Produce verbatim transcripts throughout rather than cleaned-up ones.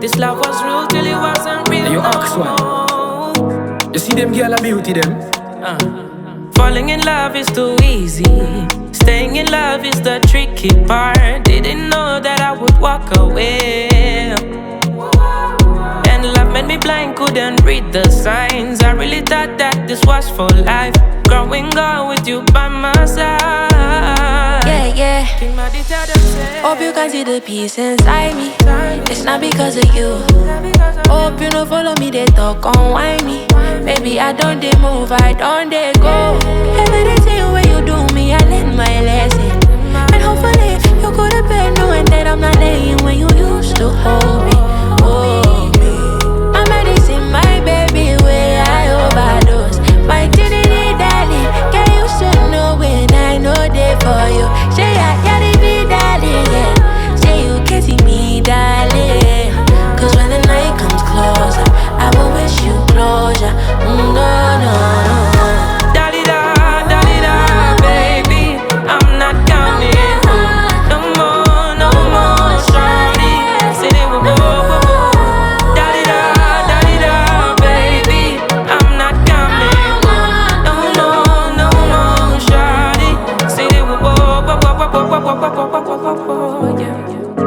This love was real till it wasn't real. You ask one. You see them girl a beauty them. uh. Falling in love is too easy. Staying in love is the tricky part. Didn't know that I would walk away. And love made me blind, couldn't read the signs. I really thought that this was for life. Growing up with you by my side. Yeah, yeah. Hope you can see the peace inside me. It's not because of you. Hope you don't follow me, they talk on why me. Baby, I don't they move, I don't they go. Everything when you do me, I learn my lesson. And hopefully you could have been knowing that I'm not laying when you used to hold me. Oh, my medicine, my baby, where I overdose. My titty, darling, get used to know when I know they for you. Say I gotta be darling, yeah. Say you can't see me, darling. Cause when the night comes closer, I will wish you closure. Mm, no, no, no. Da-di-da, da-di-da, baby, I'm not coming home. No more, no more, shawty. Say they will go, go, go. Da-di-da, da-di-da, baby, I'm not coming home. No more, no more, shawty. Say they will go, go, go, go, go, go, go, go, go, go, go, yeah.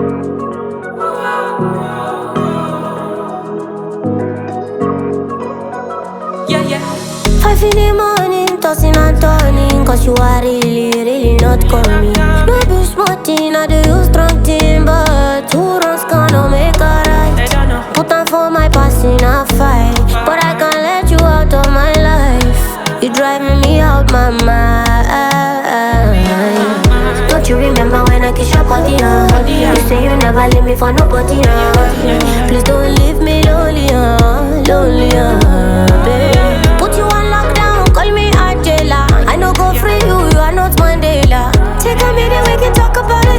Yeah, yeah. Five in the morning, tossing and turning. Cause you are really, really not coming. No be smarting, I do you strong team. But two runs gonna make a right. Put on for my past in a fight. But I can't let you out of my life. You driving me out my mind. Don't you remember when I kiss your body, uh? You say you never leave me for nobody, uh? Please don't leave me lonely, uh, lonely, uh, babe. Put you on lockdown, call me Angela. I know go free you, you are not Mandela. Take a minute, we can talk about it.